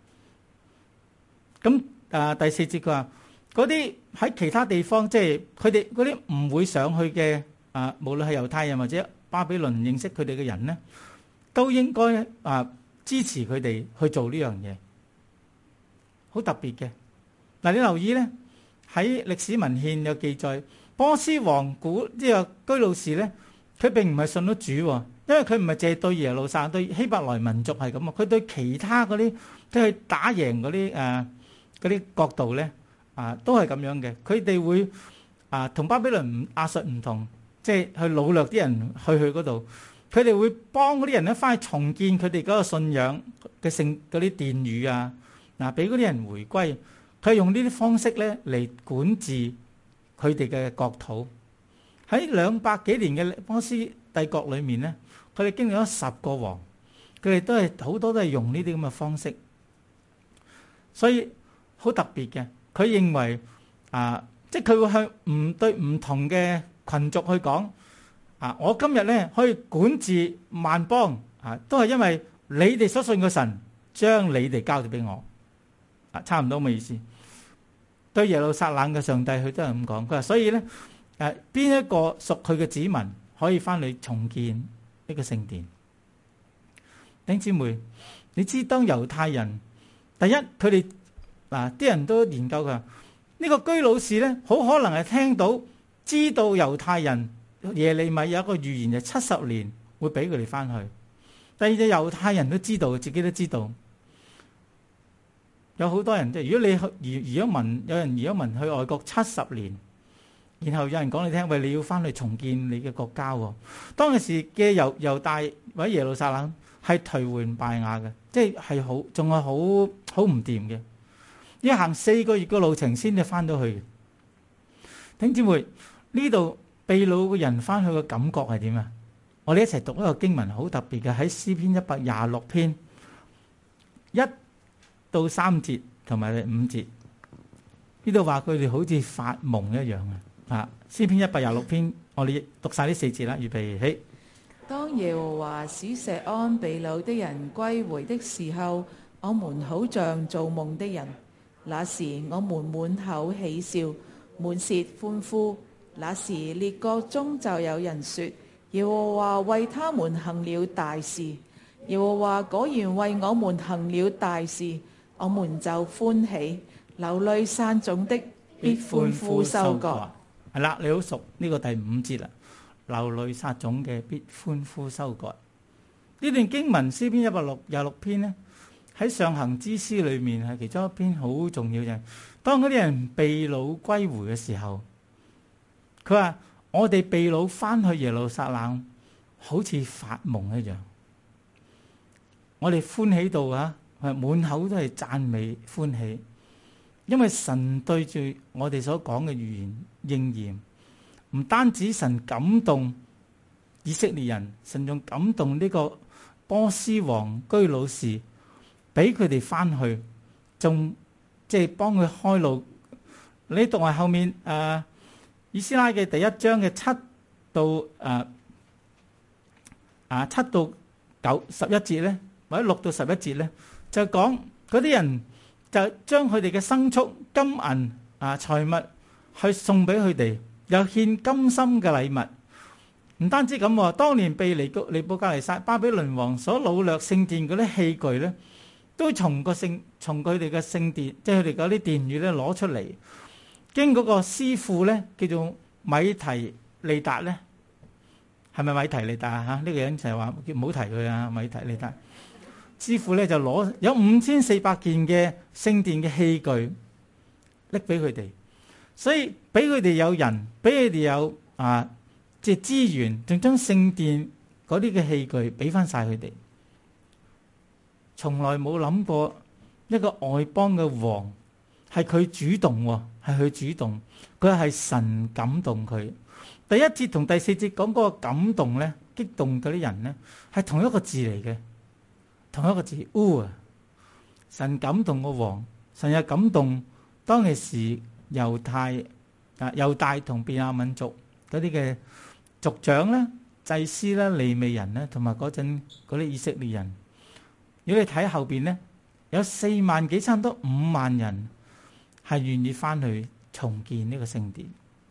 咁誒、呃、第四節佢話，嗰啲喺其他地方，即係佢哋嗰啲唔會上去嘅啊、呃，無論係猶太人或者巴比倫認識佢哋嘅人呢，都應該啊、呃、支持佢哋去做呢樣嘢。好特別嘅。嗱，你留意咧，喺歷史文獻有記載，波斯王古呢個居魯士咧，佢並唔係信咗主，因為佢唔係淨係對耶路撒冷，對希伯來民族係咁啊，佢對其他嗰啲即係打贏嗰啲誒嗰啲國度咧啊，都係咁樣嘅。佢哋會啊同巴比倫亞述唔同，即係去擄掠啲人去去嗰度，佢哋會幫嗰啲人咧翻去重建佢哋嗰個信仰嘅聖嗰啲殿宇啊。嗱，俾嗰啲人回歸，佢用呢啲方式咧嚟管治佢哋嘅國土。喺兩百幾年嘅波斯帝國裏面咧，佢哋經歷咗十個王，佢哋都係好多都係用呢啲咁嘅方式，所以好特別嘅。佢認為啊，即係佢會向唔對唔同嘅群族去講啊，我今日咧可以管治萬邦啊，都係因為你哋所信嘅神將你哋交咗俾我。啊，差唔多咁嘅意思。對耶路撒冷嘅上帝，佢都係咁講。佢話：所以咧，誒邊一個屬佢嘅子民可以翻去重建呢個聖殿？弟兄姊妹，你知當猶太人第一，佢哋嗱啲人都研究佢呢、這個居魯士咧，好可能係聽到知道猶太人耶利米有一個預言，就七十年會俾佢哋翻去。第二，隻猶太人都知道，自己都知道。有好多人即係，如果你去移移咗民，有人移咗民去外國七十年，然後有人講你聽，喂，你要翻去重建你嘅國家喎。當時嘅猶猶大或者耶路撒冷係頹垣敗瓦嘅，即係係好仲係好好唔掂嘅，要行四個月嘅路程先至翻到去。弟兄姊妹， 呢度被擄嘅人翻去嘅感覺係點啊？我哋一齊讀一個經文，好特別嘅，喺詩篇一百廿六篇一到三節同埋五節，呢度話佢哋好似發夢一樣啊！啊，詩篇一百廿六篇，我哋讀晒呢四節啦，預備起。 當耶和華使錫安被擄的人歸回的時候，我們好像做夢的人。那時我們滿口喜笑，滿舌歡呼。那時列國中就有人說：耶和華為他們行了大事。耶和華果然為我們行了大事，我們就歡喜，流淚撒種的必歡呼收割。 係啦，你好熟呢個第五節啦。流淚撒種嘅必歡呼收割。呢段經文詩篇一百廿六篇呢，喺上行之詩裏面係其中一篇好重要嘅。當嗰啲人被擄歸回嘅時候，佢話我哋被擄翻去耶路撒冷，好似發夢一樣。我哋歡喜到啊，滿口都係讚美歡喜，因為神對住我哋所講嘅預言應驗。唔單止神感動以色列人，神仲感動呢個波斯王居魯士，俾佢哋翻去，仲即係幫佢開路。你讀埋後面誒、呃、以斯拉嘅第一章嘅七到誒啊、呃、七到九十一節咧，或者六到十一節咧，就講嗰啲人就將佢哋嘅牲畜、金銀啊財物去送俾佢哋。又獻甘心嘅禮物，唔單止咁，當年被尼布尼布甲尼撒巴比倫王所擄掠聖殿嗰啲器具咧，都從個聖從佢哋嘅聖殿，即係佢哋嗰啲殿宇咧攞出嚟，經嗰個師傅咧叫做米提利達咧，係咪米提利達啊？嚇，呢個人就係話唔好提佢啊，米提利達師傅咧就攞有五千四百件嘅聖殿嘅器具拎俾佢哋。所以俾佢哋有人，俾佢哋有啊，即係資源，仲將聖殿嗰啲嘅器具俾翻晒佢哋。從來冇諗過一個外邦嘅王係佢主動，係佢主動，佢係神感動佢。第一節同第四節講嗰個感動咧，激動嗰啲人咧，係同一個字嚟嘅，同一個字。烏啊！神感動個王，神又感動當其時。猶太啊，猶大同便雅憫族嗰啲嘅族長咧、祭司咧、利未人咧，同埋嗰陣嗰啲以色列人。如果你睇後邊咧，有四萬幾，差唔多五萬人係願意翻去重建呢個聖殿。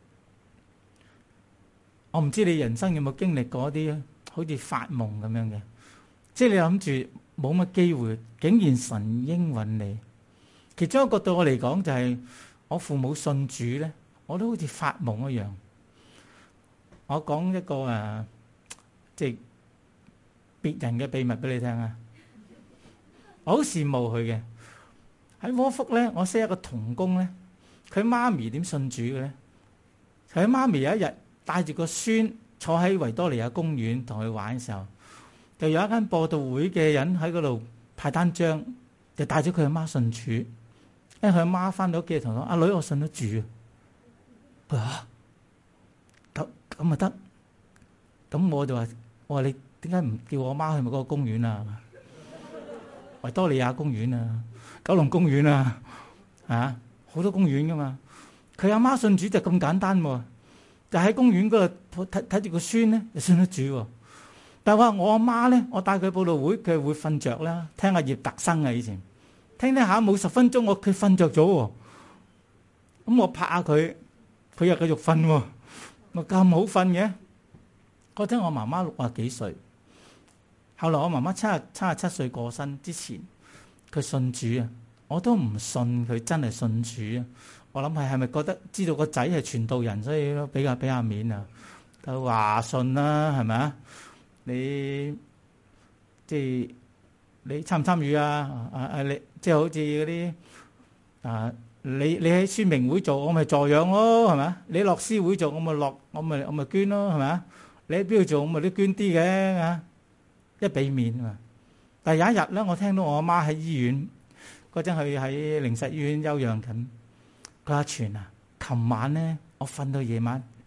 我唔知你人生有冇經歷過一啲好似發夢咁樣嘅，即係你諗住冇乜機會，竟然神應允你。其中一個對我嚟講就係、是。我父母信主咧，我都好似發夢一樣。我講一個誒、啊，即係別人嘅秘密俾你聽啊！我好羨慕佢嘅。喺窩福咧，我識一個童工咧，佢媽咪點信主嘅咧？佢媽咪有一日帶住個孫坐喺維多利亞公園同佢玩嘅時候，就有一間播道會嘅人喺嗰度派單張，就帶咗佢阿媽信主。因為佢阿媽翻到屋企同佢講：阿女，我信得主。佢話：咁咁咪得？咁我就話：我話你點解唔叫我媽去咪嗰個公園啊？維多利亞公園啊，九龍公園啊，啊好多公園噶嘛。佢阿媽信主就咁簡單喎，就喺公園嗰度睇睇住個孫咧，就信得主喎。但係話我阿媽咧，我帶佢報道會，佢會瞓着啦，聽阿葉特生啊以前。聽聽下冇十分鐘，我佢瞓着咗喎。咁我拍下佢，佢又繼續瞓喎。咪咁好瞓嘅？嗰陣我媽媽六啊幾歲，後來我媽媽七十七十七歲過身之前，佢信主啊，我都唔信佢真係信主啊。我諗係係咪覺得知道個仔係傳道人，所以都比較俾下面啊？佢話信啦，係咪啊？你即係。你參唔參與啊？啊啊！你即係好似嗰啲啊，你你喺宣明會做，我咪助養咯，係咪啊？你樂施會做，我咪落，我咪我咪捐咯，係咪啊？你喺邊度做，我咪都捐啲嘅嚇，一俾面啊！但係有一日咧，我聽到我阿媽喺醫院嗰陣，佢喺靈實醫院休養緊。佢話：全啊，琴晚咧，我瞓到夜晚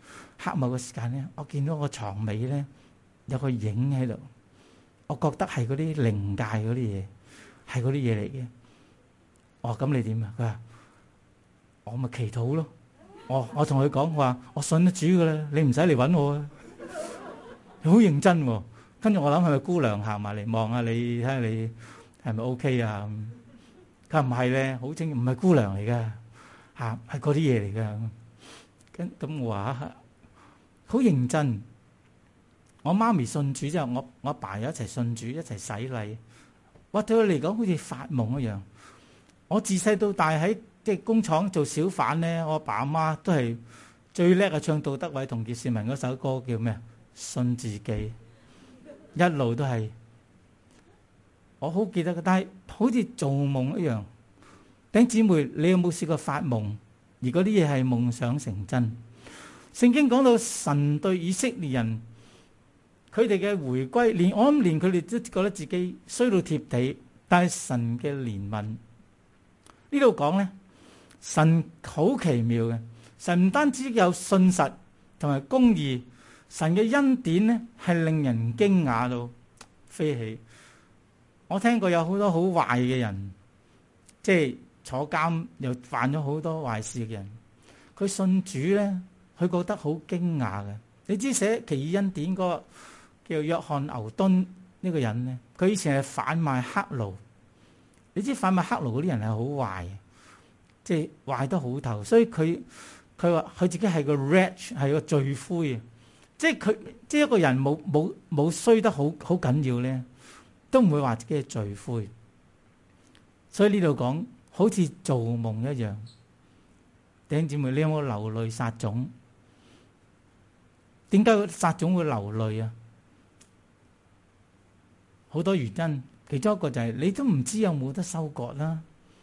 黑幕嘅時間咧，我見到個床尾咧有個影喺度，我覺得係嗰啲靈界嗰啲嘢，係嗰啲嘢嚟嘅。哦，咁你點啊？佢話我咪祈禱咯。我我同佢講，我話我信得主噶啦，你唔使嚟搵我啊。好認真喎。跟住我諗係咪姑娘行埋嚟望下你，睇下你係咪 OK 啊？佢話唔係咧，好清，唔係姑娘嚟噶，吓係嗰啲嘢嚟噶。跟咁我話好認真。我媽咪信主之後，我我阿爸又一齊信主，一齊洗禮。哇！對佢嚟講好似發夢一樣。我自細到大喺即係工廠做小販咧，我阿爸阿媽都係最叻係唱杜德偉同葉倩文嗰首歌叫咩？信自己。一路都係，我好記得嘅，但係好似做夢一樣。弟兄姊妹，你有冇試過發夢？而嗰啲嘢係夢想成真。聖經講到神對以色列人，佢哋嘅回歸，連我諗連佢哋都覺得自己衰到貼地，但係神嘅憐憫呢度講咧，神好奇妙嘅。神唔單止有信實同埋公義。神嘅恩典咧係令人驚訝到飛起。我聽過有好多好壞嘅人，即係坐監又犯咗好多壞事嘅人，佢信主咧，佢覺得好驚訝嘅。你知寫奇異恩典嗰個叫約翰牛頓呢個人咧，佢以前係販賣黑奴。你知販賣黑奴嗰啲人係好壞，即係壞得好透，所以佢佢話佢自己係個 wretch， 係個罪魁。即係佢，即係一個人冇冇冇衰得好好緊要咧，都唔會話自己係罪魁。所以呢度講好似做夢一樣。弟兄姊妹，你有冇流淚撒種？點解撒種會流淚啊？好多原因，其中一個就係你都唔知有冇得收割啦。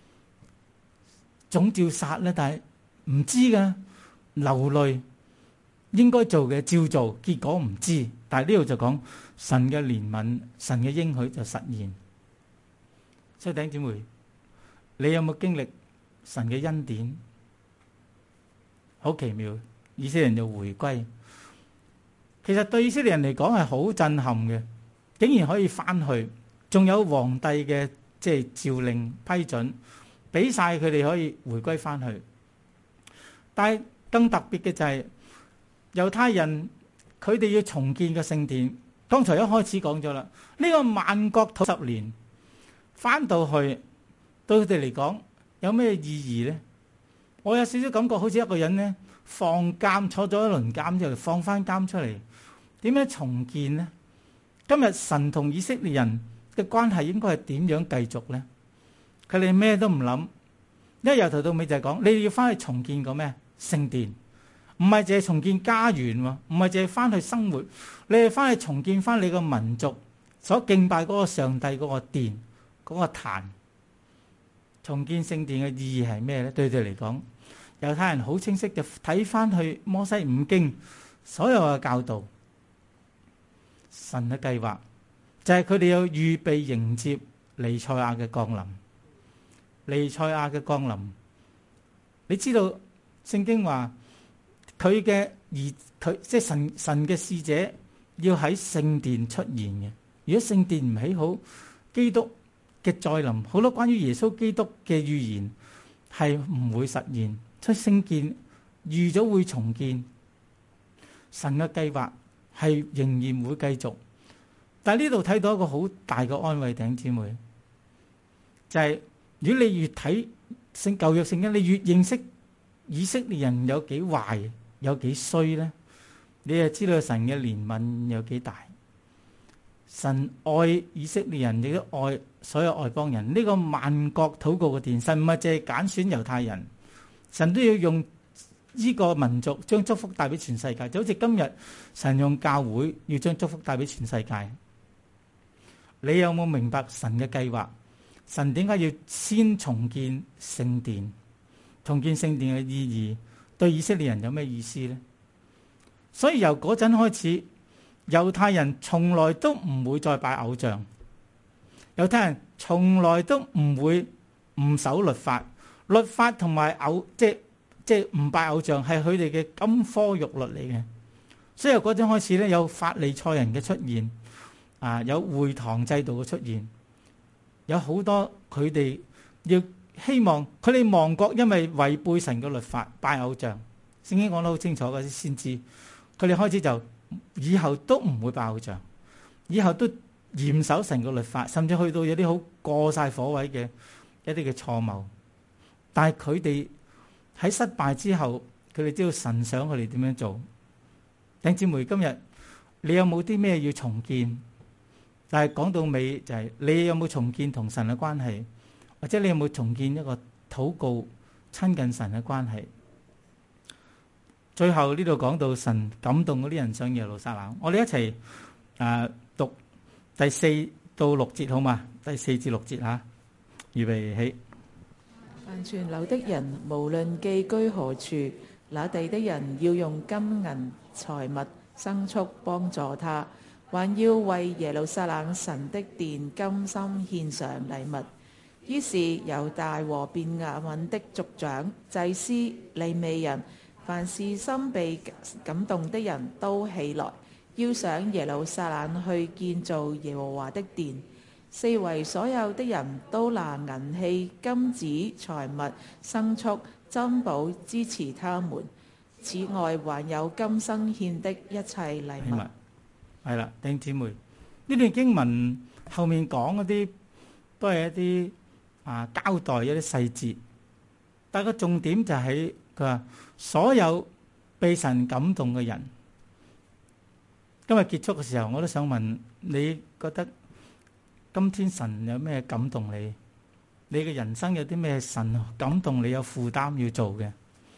種照撒咧，但係唔知㗎，流淚。應該做嘅照做，結果唔知。但係呢度就講神嘅憐憫，神嘅應許就實現。所以弟兄姊妹，你有冇經歷神嘅恩典？好奇妙，以色列人就回歸。其實對以色列人嚟講係好震撼嘅，竟然可以翻去，仲有皇帝嘅即係詔令批准，俾晒佢哋可以回歸翻去。但係更特別嘅就係、是。猶太人佢哋要重建個聖殿，剛才一開始講咗啦。呢個萬國土十年翻到去，對佢哋嚟講有咩意義呢？我有少少感覺好似一個人呢，放監坐咗一輪監之後放翻監出嚟，點樣重建呢？今日神同以色列人嘅關係應該係點樣繼續呢？佢哋咩都唔諗，一由頭到尾就係講你哋要翻去重建個咩聖殿。唔係淨係重建家園喎，唔係淨係翻去生活，你係翻去重建翻你個民族所敬拜嗰個上帝嗰個殿嗰個壇。重建聖殿嘅意義係咩咧？對佢哋嚟講，猶太人好清晰，就睇翻去摩西五經所有嘅教導，神嘅計劃就係佢哋要預備迎接彌賽亞嘅降臨。彌賽亞嘅降臨，你知道聖經話。佢嘅而佢即係神神嘅使者要喺聖殿出現嘅。如果聖殿唔起好，基督嘅再臨，好多關於耶穌基督嘅預言係唔會實現。出聖殿預咗會重建，神嘅計劃係仍然會繼續。但係呢度睇到一個好大嘅安慰，弟兄姊妹，就係、是、如果你越睇聖舊約聖經，你越認識以色列人有幾壞。有幾衰呢？你就知道神嘅憐憫有幾大。神愛以色列人，亦都愛所有外邦人。呢、這個萬國禱告嘅殿，神唔係淨係揀選猶太人，神都要用呢個民族將祝福帶俾全世界。就好似今日神用教會要將祝福帶俾全世界。你有冇明白神嘅計劃？神點解要先重建聖殿？重建聖殿嘅意義對以色列人有咩意思呢？所以由嗰陣開始，猶太人從來都唔會再拜偶像，猶太人從來都唔會唔守律法，律法同埋偶即係即係唔拜偶像係佢哋嘅金科玉律嚟嘅。 所以由嗰陣開始咧，有法利賽人嘅出現，啊，有會堂制度嘅出現，有好多佢哋要希望佢哋亡國，因為違背神嘅律法，拜偶像。聖經講得好清楚嘅，先知佢哋開始就以後都唔會拜偶像，以後都嚴守神嘅律法，甚至去到有啲好過晒火位嘅一啲嘅錯謬。但係佢哋喺失敗之後，佢哋知道神想佢哋點樣做。弟兄姊妹，今日你有冇啲咩要重建？但係講到尾就係、是、你有冇重建同神嘅關係，或者你有冇重建一個禱告親近神嘅關係？最後呢度講到神感動嗰啲人上耶路撒冷，我哋一齊誒、呃、讀第四到六節好嘛？第四至六節吓，預備起。 凡存留的人，無論寄居何處，那地的人要用金銀財物牲畜幫助他，還要為耶路撒冷神的殿甘心獻上禮物。於是猶大和便雅憫的族長、祭司、利未人，凡是心被感動的人都起來，要上耶路撒冷去建造耶和華的殿。四圍所有的人都拿銀器、金子、財物、牲畜、珍寶支持他們。此外，還有今生獻的一切禮物。 係啦，弟兄姊妹，呢段經文後面講嗰啲都係一啲啊交代一啲細節，但係個重點就喺佢話所有被神感動嘅人。今日結束嘅時候，我都想問你覺得今天神有咩感動你？你嘅人生有啲咩神感動你有負擔要做嘅？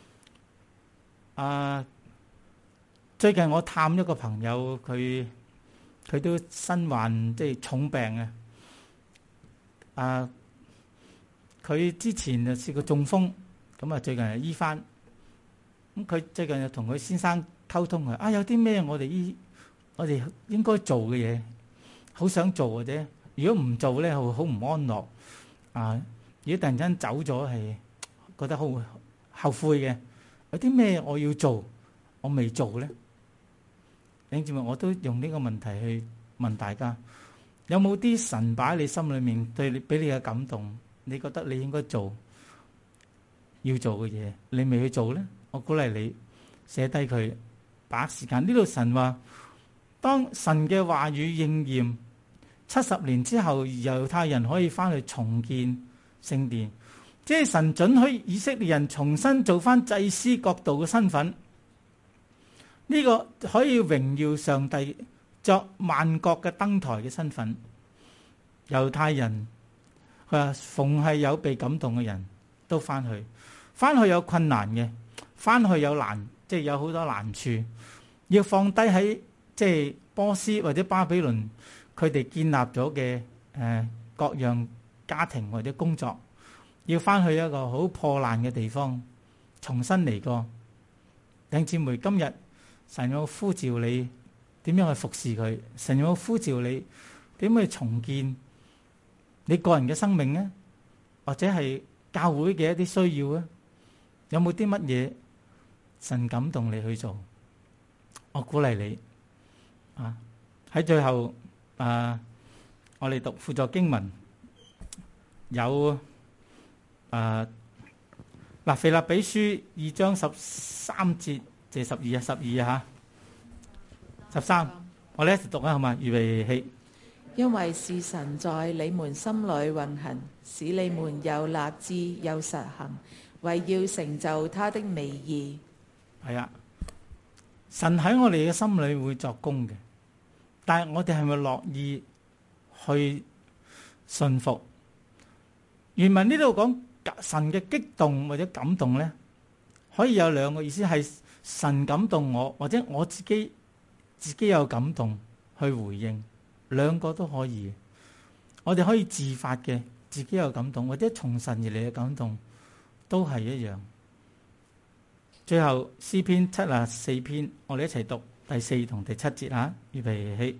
啊，最近我探一個朋友，佢佢都身患即係重病嘅。啊，佢之前就試過中風，咁啊最近又醫翻。咁佢最近又同佢先生溝通佢啊，有啲咩我哋醫我哋應該做嘅嘢，好想做嘅啫。如果唔做咧，會好唔安樂啊！如果突然間走咗，係覺得好後悔嘅。有啲咩我要做，我未做咧？弟兄姊妹，我都用呢個問題去問大家：有冇啲神擺喺你心裏面，對你俾你嘅感動，你覺得你應該做要做嘅嘢，你未去做咧？我鼓勵你寫低佢，把握時間。呢度神話，當神嘅話語應驗。七十年之後，猶太人可以翻去重建聖殿，即係神准許以色列人重新做翻祭司國度嘅身份。呢、這個可以榮耀上帝作萬國嘅燈台嘅身份。猶太人佢話，逢係有被感動嘅人都翻去，翻去有困難嘅，翻去有難，即係有好多難處，要放低喺即係波斯或者巴比倫。佢哋建立咗嘅誒各樣家庭或者工作，要翻去一個好破爛嘅地方，重新嚟過。弟兄姊妹，今日神有呼召你點樣去服侍佢？神有呼召你點去重建你個人嘅生命呢？或者係教會嘅一啲需要啊？有冇啲乜嘢神感動你去做？我鼓勵你啊！喺最後。啊！我哋讀輔助經文有啊，嗱，腓立比書二章十三節至十二啊，十二啊吓，十三，我哋一齊讀啊，好嘛？預備起。 因為是神在你們心裏運行，使你們又立志又實行，為要成就他的美意。 係啊，神喺我哋嘅心裏會作工嘅。但係我哋係咪樂意去信服？原文呢度講神嘅激動或者感動咧，可以有兩個意思，係神感動我，或者我自己自己有感動去回應，兩個都可以。我哋可以自發嘅，自己有感動，或者從神而嚟嘅感動，都係一樣。最後詩篇七十四篇，我哋一齊讀。第四同第七節吓，預備起。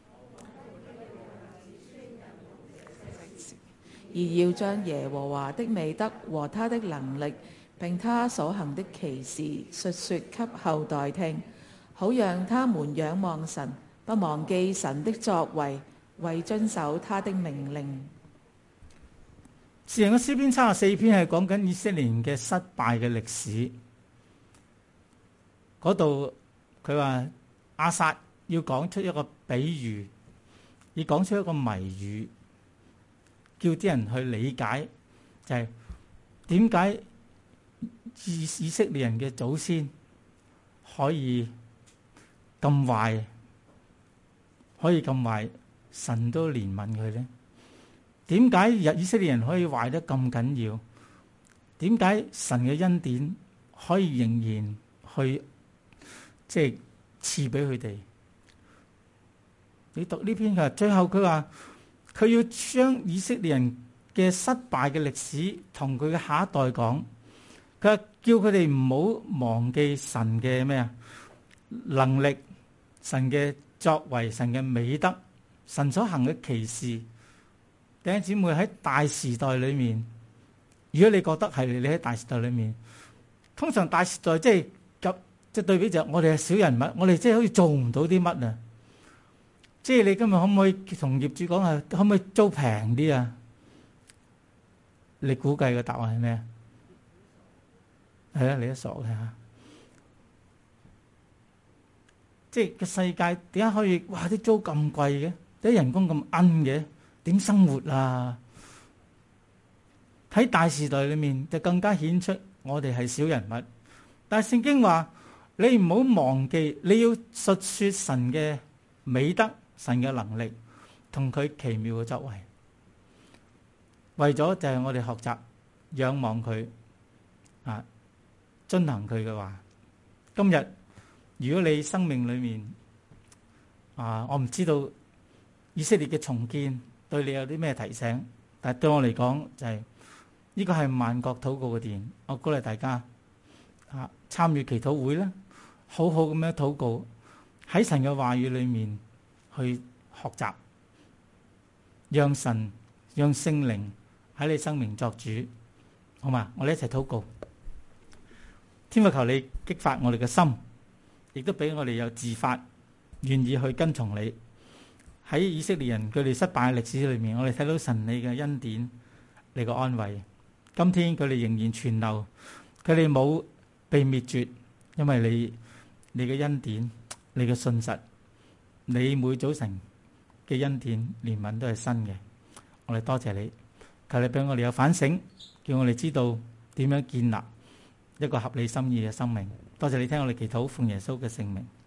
而要將耶和華的美德和他的能力，並他所行的奇事，述說給後代聽。 好讓他們仰望神，不忘記神的作為，為遵守他的命令。 成個詩篇三十四篇係講緊以色列人嘅失敗嘅歷史。嗰度佢話亞薩要講出一個比喻，要講出一個謎語，叫啲人去理解，就係點解以以色列人嘅祖先可以咁壞，可以咁壞，神都憐憫佢呢？點解以色列人可以壞得咁緊要？點解神嘅恩典可以仍然去即係賜俾佢哋？你讀呢篇嘅最後佢話佢要將以色列人嘅失敗嘅歷史同佢嘅下一代講，佢話叫佢哋唔好忘記神嘅咩啊能力、神嘅作為、神嘅美德、神所行嘅奇事。弟兄姊妹，喺大時代裏面，如果你覺得係你喺大時代裏面，通常大時代即係咁即係對比就我哋係小人物，我哋即係好似做唔到啲乜啊！即係你今日可唔可以同業主講啊？可唔可以租平啲啊？你估計嘅答案係咩啊？係啊，你都傻嘅嚇！即係個世界點解可以哇啲租咁貴嘅？啲人工咁奀嘅？點生活啊？喺大時代裏面就更加顯出我哋係小人物。但係聖經話你唔好忘記，你要述說神嘅美德、神嘅能力同佢奇妙嘅作為。為咗就係我哋學習仰望佢啊，遵行佢嘅話。今日如果你生命裏面啊，我唔知道以色列嘅重建對你有啲咩提醒？但係對我嚟講就係、是、呢、這個係萬國禱告嘅殿，我鼓勵大家啊參與祈禱會啦，好好咁樣禱告，喺神嘅話語裏面去學習，讓神讓聖靈喺你生命作主，好嘛？我哋一齊禱告。天父，求你激發我哋嘅心，亦都俾我哋有自發願意去跟從你。喺以色列人佢哋失敗嘅歷史裏面，我哋睇到神你嘅恩典，你嘅安慰。今天佢哋仍然存留，佢哋冇被滅絕，因為你你嘅恩典，你嘅信實，你每早晨嘅恩典憐憫都係新嘅。我哋多謝你，求你俾我哋有反省，叫我哋知道點樣建立一個合理心意嘅生命。多謝你聽我哋祈禱，奉耶穌嘅聖名。